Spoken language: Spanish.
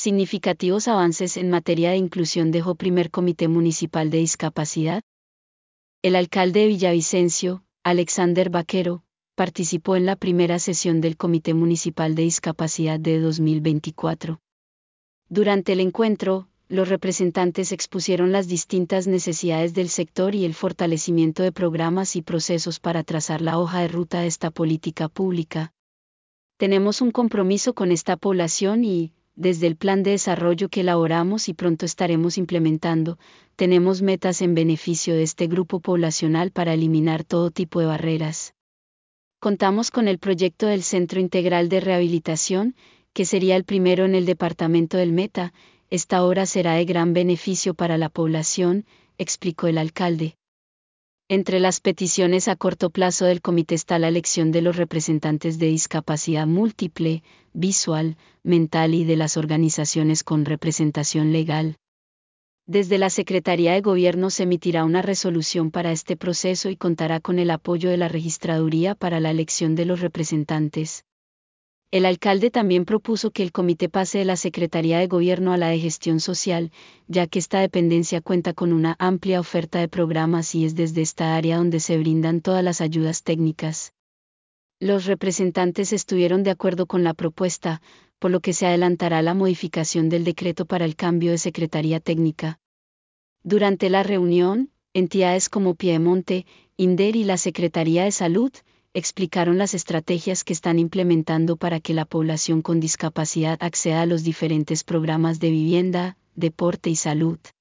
Significativos avances en materia de inclusión dejó primer Comité Municipal de Discapacidad. El alcalde de Villavicencio, Alexander Vaquero, participó en la primera sesión del Comité Municipal de Discapacidad de 2024. Durante el encuentro, los representantes expusieron las distintas necesidades del sector y el fortalecimiento de programas y procesos para trazar la hoja de ruta de esta política pública. Tenemos un compromiso con esta población y, desde el plan de desarrollo que elaboramos y pronto estaremos implementando, tenemos metas en beneficio de este grupo poblacional para eliminar todo tipo de barreras. Contamos con el proyecto del Centro Integral de Rehabilitación, que sería el primero en el departamento del Meta. Esta obra será de gran beneficio para la población, explicó el alcalde. Entre las peticiones a corto plazo del comité está la elección de los representantes de discapacidad múltiple, visual, mental y de las organizaciones con representación legal. Desde la Secretaría de Gobierno se emitirá una resolución para este proceso y contará con el apoyo de la Registraduría para la elección de los representantes. El alcalde también propuso que el comité pase de la Secretaría de Gobierno a la de Gestión Social, ya que esta dependencia cuenta con una amplia oferta de programas y es desde esta área donde se brindan todas las ayudas técnicas. Los representantes estuvieron de acuerdo con la propuesta, por lo que se adelantará la modificación del decreto para el cambio de Secretaría Técnica. Durante la reunión, entidades como Piedemonte, INDER y la Secretaría de Salud explicaron las estrategias que están implementando para que la población con discapacidad acceda a los diferentes programas de vivienda, deporte y salud.